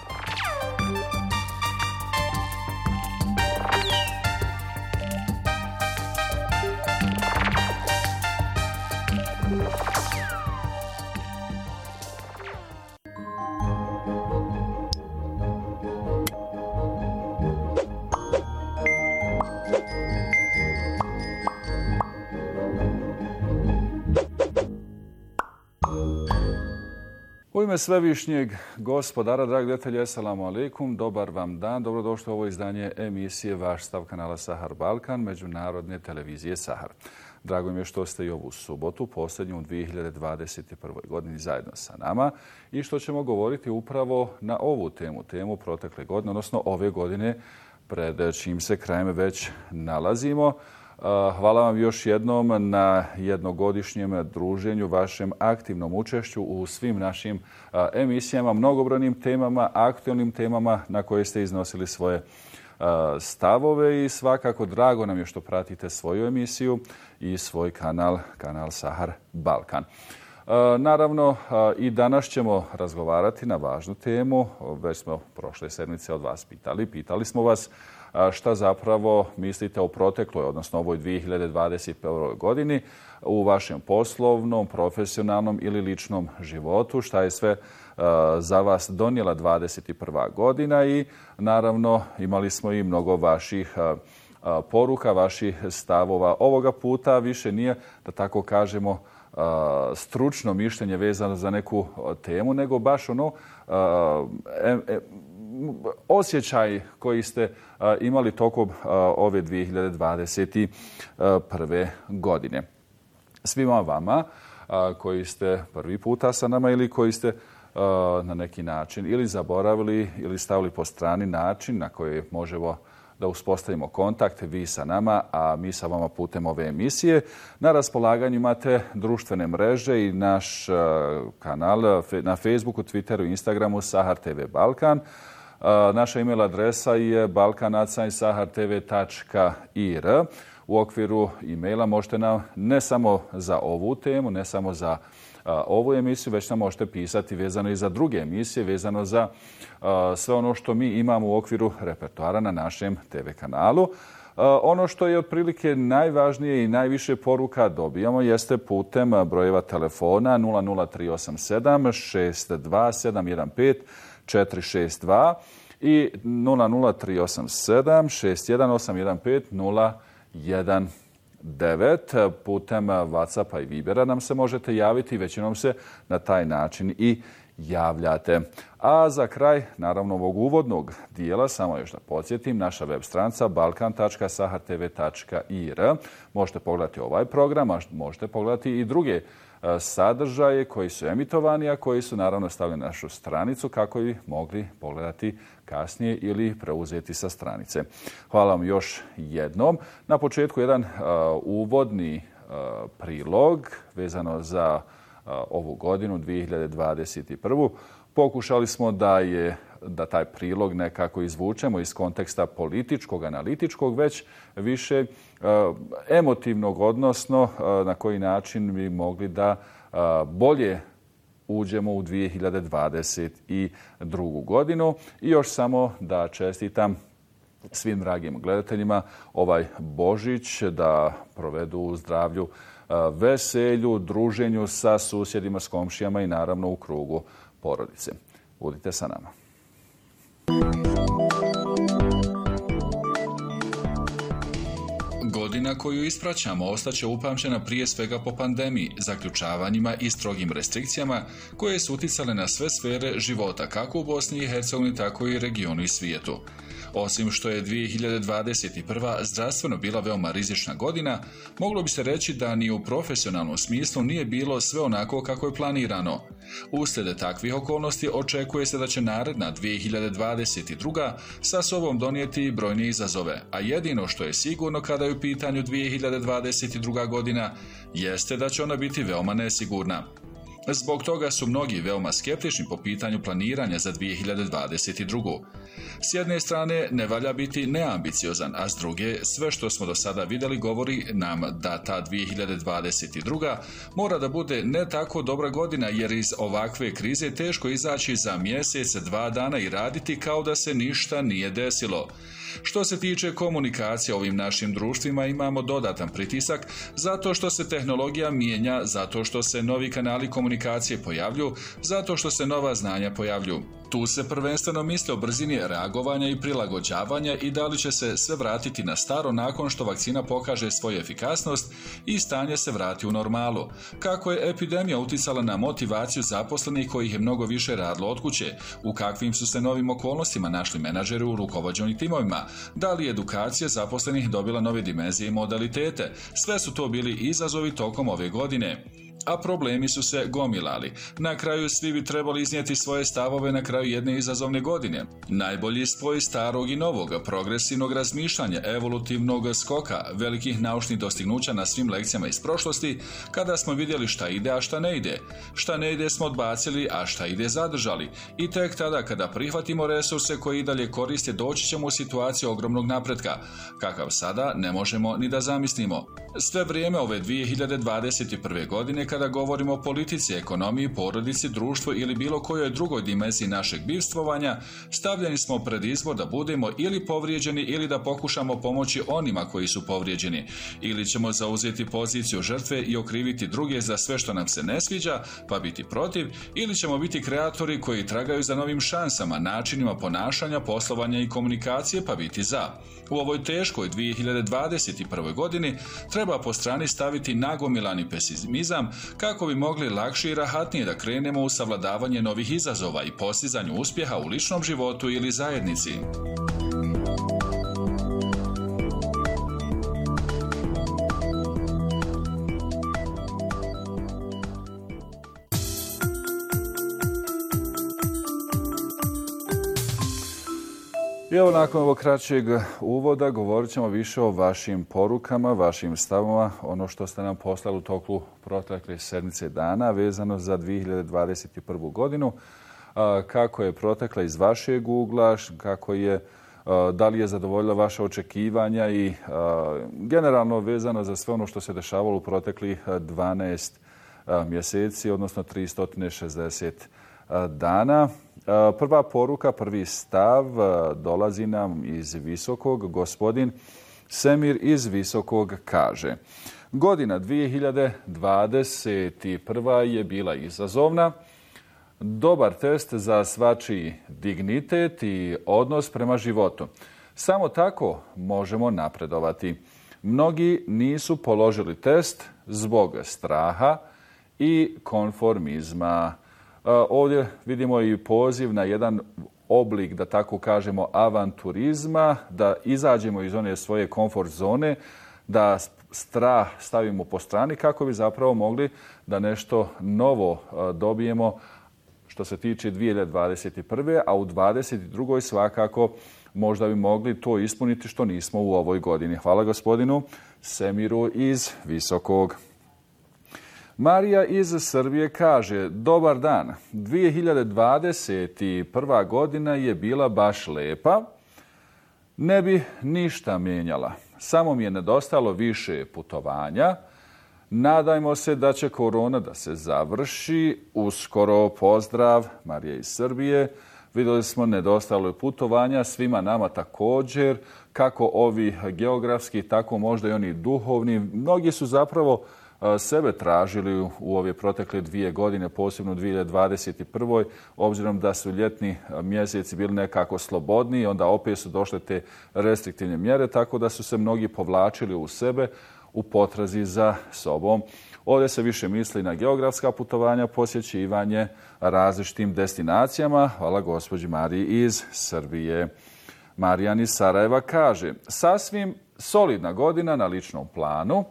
U ime Svevišnjeg gospodara, dragi gledatelji, assalamu alaikum, dobar vam dan, dobrodošli u ovo izdanje emisije Vaš stav kanala Sahar Balkan, međunarodne televizije Sahar. Drago mi je što ste i ovu subotu, posljednju u dvije hiljade dvadeset prvoj godini, zajedno sa nama i što ćemo govoriti upravo na ovu temu, temu protekle godine, odnosno ove godine pred čim se krajem već nalazimo. Hvala vam još jednom na jednogodišnjem druženju, vašem aktivnom učešću u svim našim emisijama, mnogobrojnim temama, aktualnim temama na koje ste iznosili svoje stavove i svakako drago nam je što pratite svoju emisiju i svoj kanal, kanal Sahar Balkan. Naravno, i danas ćemo razgovarati na važnu temu. Već smo prošle sedmice od vas pitali. Pitali smo vas šta zapravo mislite o protekloj, odnosno ovoj dvije hiljade dvadeset prvoj godini u vašem poslovnom, profesionalnom ili ličnom životu, šta je sve za vas donijela dvadeset prva godina i naravno imali smo i mnogo vaših poruka, vaših stavova. Ovoga puta više nije, da tako kažemo, stručno mišljenje vezano za neku temu, nego baš ono e, e, osjećaj koji ste imali tokom ove dvije hiljade dvadeset prve godine. Svima vama koji ste prvi puta sa nama ili koji ste na neki način ili zaboravili ili stavili po strani način na koji možemo da uspostavimo kontakt, vi sa nama, a mi sa vama putem ove emisije. Na raspolaganju imate društvene mreže i naš kanal na Facebooku, Twitteru i Instagramu Sahar te ve Balkan. Naša email adresa je balkan at sahar te ve tačka i r. U okviru e-maila možete nam ne samo za ovu temu, ne samo za ovu emisiju, već nam možete pisati vezano i za druge emisije, vezano za sve ono što mi imamo u okviru repertoara na našem te ve kanalu. Ono što je otprilike najvažnije i najviše poruka dobijamo jeste putem brojeva telefona nula nula tri osam sedam šest dva sedam jedan pet četiri šest dva i nula nula tri osam sedam šest jedan osam jedan pet nula jedan devet. Putem WhatsAppa i Vibera nam se možete javiti i većinom se na taj način i javljate. A za kraj, naravno, ovog uvodnog dijela, samo još da podsjetim, naša web stranica balkan tačka sahar te ve tačka i r. Možete pogledati ovaj program, a možete pogledati i druge sadržaje koji su emitovani, a koji su naravno stavili na našu stranicu kako bi mogli pogledati kasnije ili preuzeti sa stranice. Hvala vam još jednom. Na početku jedan uh, uvodni uh, prilog vezano za uh, ovu godinu dvije hiljade dvadeset prvu. Pokušali smo da je da taj prilog nekako izvučemo iz konteksta političkog, analitičkog, već više uh, emotivnog, odnosno uh, na koji način bi mogli da uh, bolje uđemo u dvije hiljade dvadeset drugu godinu. I još samo da čestitam svim dragim gledateljima ovaj Božić, da provedu u zdravlju, veselju, druženju sa susjedima, s komšijama i naravno u krugu porodice. Budite sa nama. Godina koju ispraćamo ostaće upamćena prije svega po pandemiji, zaključavanjima i strogim restrikcijama koje su uticale na sve sfere života kako u Bosni i Hercegovini, tako i regionu i svijetu. Osim što je dvije hiljade dvadeset prva zdravstveno bila veoma rizična godina, moglo bi se reći da ni u profesionalnom smislu nije bilo sve onako kako je planirano. Uslijed takvih okolnosti očekuje se da će naredna dvije hiljade dvadeset druga sa sobom donijeti brojne izazove, a jedino što je sigurno kada je u pitanju dvije hiljade dvadeset druga godina jeste da će ona biti veoma nesigurna. Zbog toga su mnogi veoma skeptični po pitanju planiranja za dvije hiljade dvadeset drugu. S jedne strane ne valja biti neambiciozan, a s druge sve što smo do sada vidjeli govori nam da ta dvije hiljade dvadeset druga mora da bude ne tako dobra godina, jer iz ovakve krize teško izaći za mjesec, dva dana i raditi kao da se ništa nije desilo. Što se tiče komunikacije ovim našim društvima, imamo dodatan pritisak zato što se tehnologija mijenja, zato što se novi kanali komunikacije pojavljuju, zato što se nova znanja pojavljuju. Tu se prvenstveno misli o brzini reagovanja i prilagođavanja i da li će se sve vratiti na staro nakon što vakcina pokaže svoju efikasnost i stanje se vrati u normalu. Kako je epidemija uticala na motivaciju zaposlenih kojih je mnogo više radilo od kuće, u kakvim su se novim okolnostima našli menadžeri u rukovođenim timovima, da li je edukacija zaposlenih dobila nove dimenzije i modalitete, sve su to bili izazovi tokom ove godine. A problemi su se gomilali. Na kraju svi bi trebali iznijeti svoje stavove na kraju jedne izazovne godine. Najbolji spoj starog i novog, progresivnog razmišljanja, evolutivnog skoka, velikih naučnih dostignuća na svim lekcijama iz prošlosti, kada smo vidjeli šta ide, a šta ne ide. Šta ne ide smo odbacili, a šta ide zadržali. I tek tada kada prihvatimo resurse koji i dalje koriste, doći ćemo u situaciju ogromnog napretka, kakav sada ne možemo ni da zamislimo. Sve vrijeme ove dvije hiljade dvadeset prve godine, kada govorimo o politici, ekonomiji, porodici, društvu ili bilo kojoj drugoj dimenziji našeg bivstvovanja, stavljeni smo pred izbor da budemo ili povrijeđeni ili da pokušamo pomoći onima koji su povrijeđeni. Ili ćemo zauzeti poziciju žrtve i okriviti druge za sve što nam se ne sviđa, pa biti protiv, ili ćemo biti kreatori koji tragaju za novim šansama, načinima ponašanja, poslovanja i komunikacije, pa biti za. U ovoj teškoj dvije hiljade dvadeset prvoj godini treba po strani staviti nagomilani pesimizam kako bi mogli lakše i rahatnije da krenemo u savladavanje novih izazova i postizanju uspjeha u ličnom životu ili zajednici. I evo, nakon ovog kraćeg uvoda govorit ćemo više o vašim porukama, vašim stavama, ono što ste nam poslali u toku protekle sedmice dana vezano za dvije hiljade dvadeset prvu godinu. Kako je protekla iz vašeg ugla, kako je, da li je zadovoljila vaše očekivanja i generalno vezano za sve ono što se dešavalo u proteklih dvanaest mjeseci, odnosno tristo šezdeset dana. Prva poruka, prvi stav dolazi nam iz Visokog. Gospodin Semir iz Visokog kaže: godina dvije hiljade dvadeset prva je bila izazovna, dobar test za svačiji dignitet i odnos prema životu. Samo tako možemo napredovati. Mnogi nisu položili test zbog straha i konformizma. Ovdje vidimo i poziv na jedan oblik, da tako kažemo, avanturizma, da izađemo iz one svoje komfort zone, da strah stavimo po strani kako bi zapravo mogli da nešto novo dobijemo što se tiče dvije hiljade dvadeset prve. a u dvadeset drugoj svakako možda bi mogli to ispuniti što nismo u ovoj godini. Hvala gospodinu Semiru iz Visokog. Marija iz Srbije kaže, dobar dan, dvije hiljade dvadeset prva godina je bila baš lepa, ne bi ništa mijenjala, samo mi je nedostalo više putovanja, nadajmo se da će korona da se završi, uskoro pozdrav, Marija iz Srbije. Vidjeli smo nedostalo je putovanja, svima nama također, kako ovi geografski, tako možda i oni duhovni. Mnogi su zapravo sebe tražili u ove protekle dvije godine, posebno u dvije hiljade dvadeset prvoj. obzirom da su ljetni mjeseci bili nekako slobodniji, onda opet su došle te restriktivne mjere, tako da su se mnogi povlačili u sebe u potrazi za sobom. Ovdje se više misli na geografska putovanja, posjećivanje različitim destinacijama. Hvala gospođi Mariji iz Srbije. Marijan iz Sarajeva kaže, sasvim solidna godina na ličnom planu,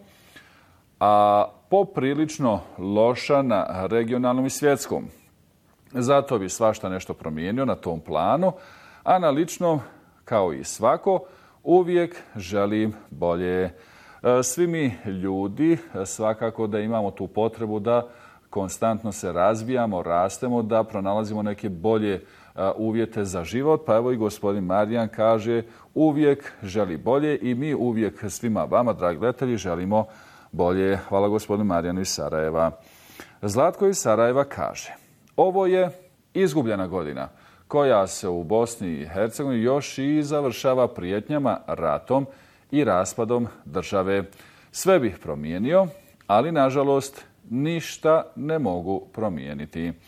a poprilično loša na regionalnom i svjetskom. Zato bi svašta nešto promijenio na tom planu, a na ličnom, kao i svako, uvijek želim bolje. Svi mi ljudi svakako da imamo tu potrebu da konstantno se razvijamo, rastemo, da pronalazimo neke bolje uvjete za život. Pa evo i gospodin Marijan kaže, uvijek želi bolje i mi uvijek svima vama, dragi gledatelji, želimo bolje. Hvala gospodinu Marijanu iz Sarajeva. Zlatko iz Sarajeva kaže, ovo je izgubljena godina koja se u Bosni i Hercegovini još i završava prijetnjama, ratom i raspadom države. Sve bih promijenio, ali nažalost ništa ne mogu promijeniti. E,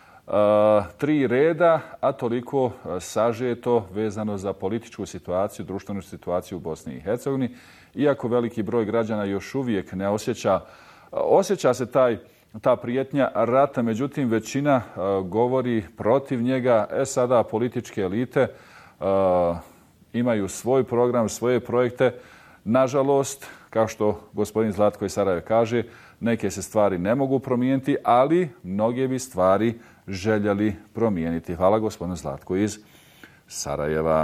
tri reda, a toliko sažeto vezano za političku situaciju, društvenu situaciju u Bosni i Hercegovini. Iako veliki broj građana još uvijek ne osjeća, osjeća se taj, ta prijetnja rata, međutim većina uh, govori protiv njega. E sada političke elite uh, imaju svoj program, svoje projekte. Nažalost, kao što gospodin Zlatko iz Sarajeva kaže, neke se stvari ne mogu promijeniti, ali mnoge bi stvari željeli promijeniti. Hvala gospodinu Zlatko iz Sarajeva.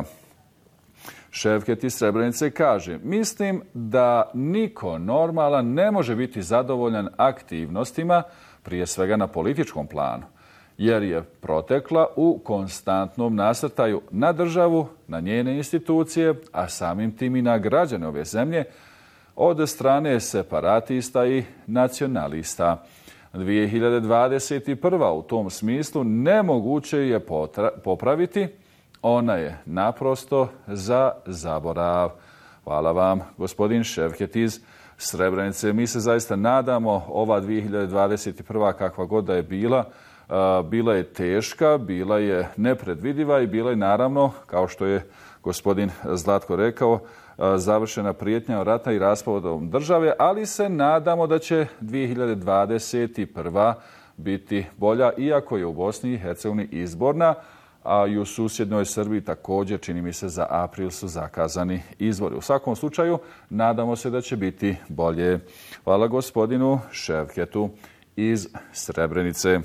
Ševket iz Srebrenice kaže, mislim da niko normalan ne može biti zadovoljan aktivnostima, prije svega na političkom planu, jer je protekla u konstantnom nasrtaju na državu, na njene institucije, a samim tim i na građane ove zemlje, od strane separatista i nacionalista. dvije hiljade dvadeset prva u tom smislu nemoguće je popraviti, ona je naprosto za zaborav. Hvala vam, gospodin Ševket iz Srebrenice. Mi se zaista nadamo, ova dvije hiljade dvadeset prva kakva god da je bila, bila je teška, bila je nepredvidiva i bila je naravno, kao što je gospodin Zlatko rekao, završena prijetnja rata i raspadom države, ali se nadamo da će dvije hiljade dvadeset prva biti bolja, iako je u Bosni i Hercegovini izborna, a i u susjednoj Srbiji također, čini mi se, za april su zakazani izbori. U svakom slučaju, nadamo se da će biti bolje. Hvala gospodinu Ševketu iz Srebrenice.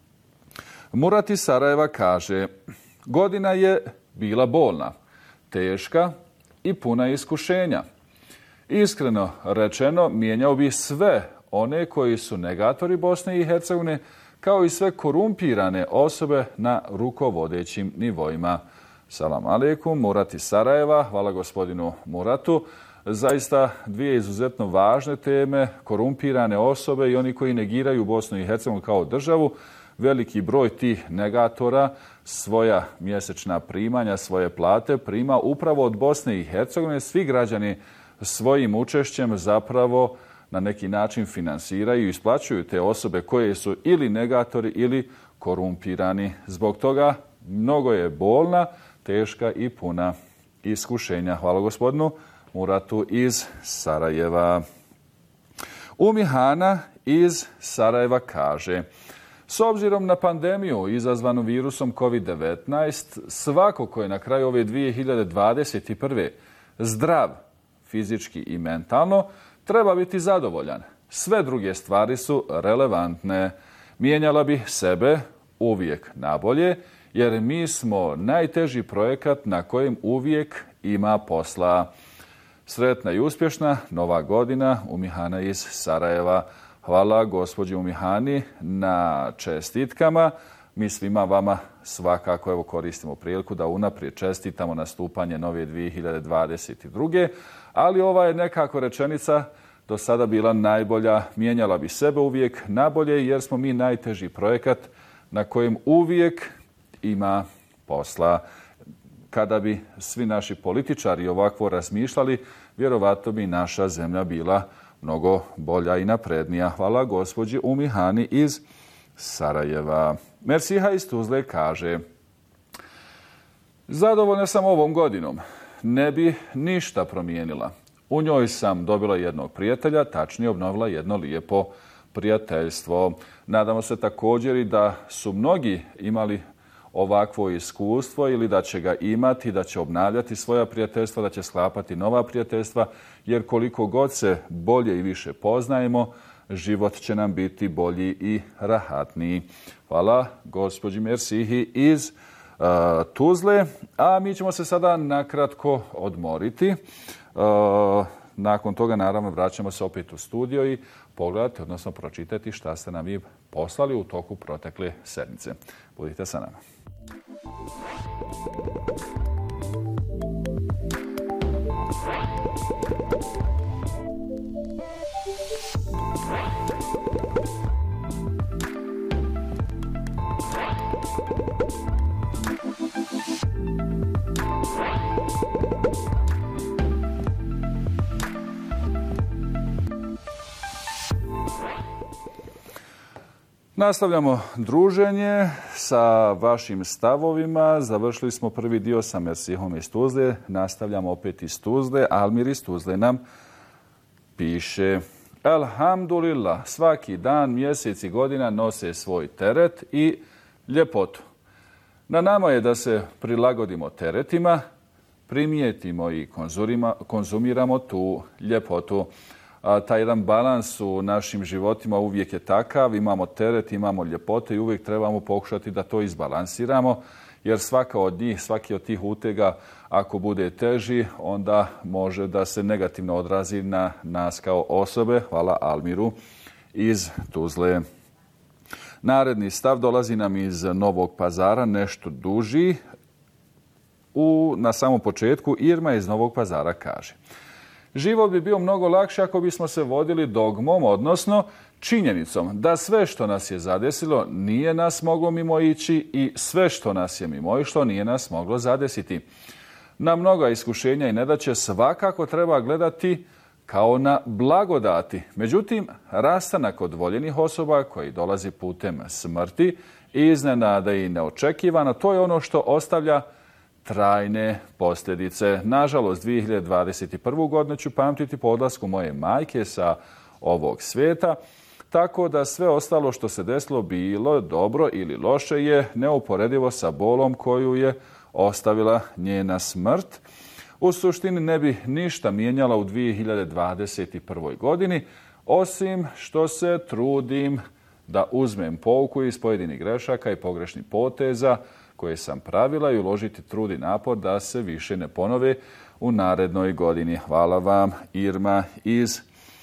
Murat iz Sarajeva kaže, godina je bila bolna, teška i puna iskušenja. Iskreno rečeno, mijenjao bi sve one koji su negatori Bosne i Hercegovine, kao i sve korumpirane osobe na rukovodećim nivoima. Salam aleikum, Murat iz Sarajeva. Hvala gospodinu Muratu. Zaista dvije izuzetno važne teme, korumpirane osobe i oni koji negiraju Bosnu i Hercegovinu kao državu. Veliki broj tih negatora svoja mjesečna primanja, svoje plate prima upravo od Bosne i Hercegovine. Svi građani svojim učešćem zapravo na neki način finansiraju i isplaćuju te osobe koje su ili negatori ili korumpirani. Zbog toga mnogo je bolna, teška i puna iskušenja. Hvala gospodinu Muratu iz Sarajeva. Umihana iz Sarajeva kaže, s obzirom na pandemiju izazvanu virusom kovid devetnaest, svako ko je na kraju ove dvije hiljade dvadeset prve zdrav fizički i mentalno, treba biti zadovoljan. Sve druge stvari su relevantne. Mijenjala bi sebe uvijek nabolje, jer mi smo najteži projekat na kojem uvijek ima posla. Sretna i uspješna nova godina, Umihana iz Sarajeva. Hvala gospođi Umihani na čestitkama. Mi svima vama svakako evo koristimo priliku da unaprijed čestitamo nastupanje nove dvije hiljade dvadeset druge. Ali ova je nekako rečenica do sada bila najbolja. Mijenjala bi sebe uvijek nabolje, jer smo mi najteži projekat na kojem uvijek ima posla. Kada bi svi naši političari ovakvo razmišljali, vjerovatno bi naša zemlja bila mnogo bolja i naprednija. Hvala gospođi Umihani iz Sarajeva. Mersiha iz Tuzle kaže: zadovoljna sam ovom godinom. Ne bi ništa promijenila. U njoj sam dobila jednog prijatelja, tačnije obnovila jedno lijepo prijateljstvo. Nadamo se također i da su mnogi imali ovakvo iskustvo ili da će ga imati, da će obnavljati svoja prijateljstva, da će sklapati nova prijateljstva, jer koliko god se bolje i više poznajemo, život će nam biti bolji i rahatniji. Hvala gospođi Mersihi iz uh, Tuzle. A mi ćemo se sada nakratko odmoriti. Uh, nakon toga, naravno, vraćamo se opet u studio i pogledati, odnosno pročitati šta ste nam vi poslali u toku protekle sedmice. Budite sa nama. Nastavljamo druženje sa vašim stavovima. Završili smo prvi dio sa Mersihom iz Tuzle. Nastavljamo opet iz Tuzle. Almir iz Tuzle nam piše: Alhamdulillah, svaki dan, mjesec i godina nose svoj teret i ljepotu. Na nama je da se prilagodimo teretima, primijetimo i konzumiramo tu ljepotu. A taj jedan balans u našim životima uvijek je takav, imamo teret, imamo ljepote i uvijek trebamo pokušati da to izbalansiramo, jer svaka od njih, svaki od tih utega, ako bude teži, onda može da se negativno odrazi na nas kao osobe. Hvala Almiru iz Tuzle. Naredni stav dolazi nam iz Novog Pazara, nešto duži. U, na samom početku Irma iz Novog Pazara kaže: život bi bio mnogo lakše ako bismo se vodili dogmom, odnosno činjenicom da sve što nas je zadesilo nije nas moglo mimo ići i sve što nas je mimo išlo nije nas moglo zadesiti. Na mnoga iskušenja i nedaće svakako treba gledati kao na blagodati. Međutim, rastanak od voljenih osoba koji dolazi putem smrti, iznenada i neočekivano, to je ono što ostavlja trajne posljedice. Nažalost, dvije hiljade dvadeset prvu godinu ću pamtiti po odlasku moje majke sa ovog svijeta, tako da sve ostalo što se desilo, bilo dobro ili loše, je neuporedivo sa bolom koju je ostavila njena smrt. U suštini ne bi ništa mijenjala u dvije hiljade dvadeset prvoj godini, osim što se trudim da uzmem pouku iz pojedinih grešaka i pogrešnih poteza koje sam pravila i uložiti trud i napor da se više ne ponove u narednoj godini. Hvala vam, Irma iz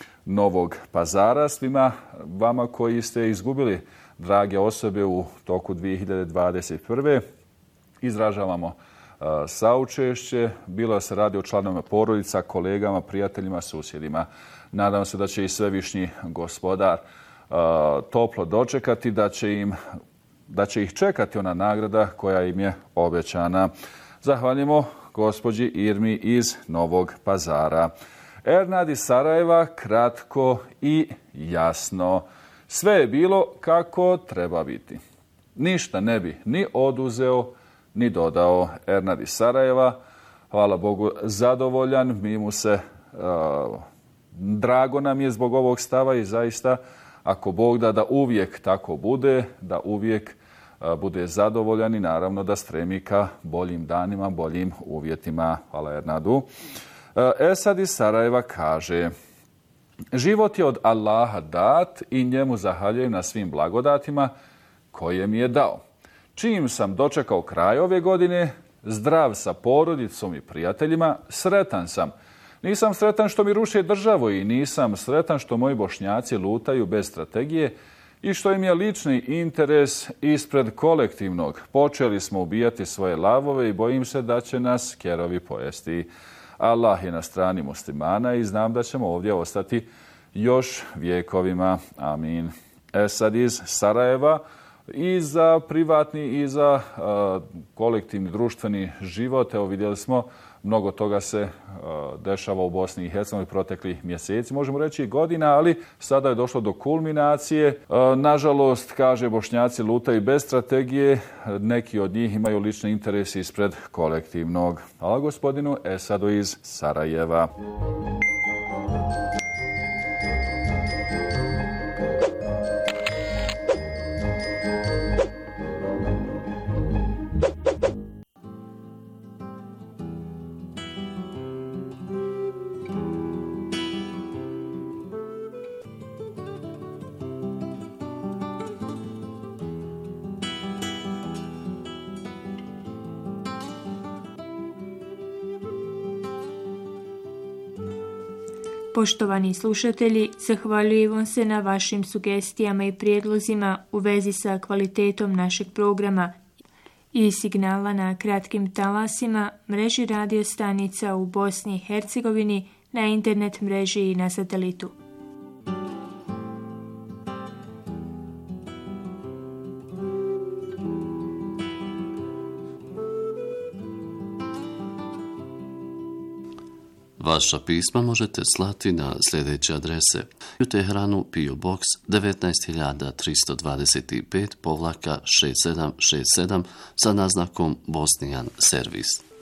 Novog Pazara. Svima vama koji ste izgubili drage osobe u toku dvije hiljade dvadeset prve izražavamo uh, saučešće. Bilo se radi o članovima porodica, kolegama, prijateljima, susjedima. Nadam se da će i svevišnji gospodar uh, toplo dočekati, da će im da će ih čekati ona nagrada koja im je obećana. Zahvaljujemo gospođi Irmi iz Novog Pazara. Ernad iz Sarajeva, kratko i jasno. Sve je bilo kako treba biti. Ništa ne bi ni oduzeo, ni dodao. Ernad iz Sarajeva, hvala Bogu, zadovoljan. Mi mu se, uh, drago nam je zbog ovog stava i zaista, ako Bog da, da uvijek tako bude, da uvijek uh, bude zadovoljan i naravno da stremi ka boljim danima, boljim uvjetima. Hvala Ernadu. Uh, Esad iz Sarajeva kaže: Život je od Allaha dat i njemu zahvaljujem na svim blagodatima koje mi je dao. Čim sam dočekao kraj ove godine, zdrav sa porodicom i prijateljima, sretan sam. Nisam sretan što mi ruše državu i nisam sretan što moji Bošnjaci lutaju bez strategije i što im je lični interes ispred kolektivnog. Počeli smo ubijati svoje lavove i bojim se da će nas kerovi pojesti. Allah je na strani muslimana i znam da ćemo ovdje ostati još vjekovima. Amin. E sad iz Sarajeva i za privatni i za uh, kolektivni društveni život. Evo vidjeli smo, mnogo toga se uh, dešava u Bosni i Hercegovini proteklih mjeseci, možemo reći i godina, ali sada je došlo do kulminacije. Uh, nažalost, kaže, Bošnjaci lutaju bez strategije, neki od njih imaju lični interes ispred kolektivnog. Hvala gospodinu Esadu iz Sarajeva. Poštovani slušatelji, zahvaljujemo se na vašim sugestijama i prijedlozima u vezi sa kvalitetom našeg programa i signala na kratkim talasima, mreži radio stanica u Bosni i Hercegovini, na internet mreži i na satelitu. Vaša pisma možete slati na sljedeće adrese: u Teheranu P O Box devetnaest hiljada tristo dvadeset pet šezdeset sedam šezdeset sedam sa naznakom Bosnijan servis.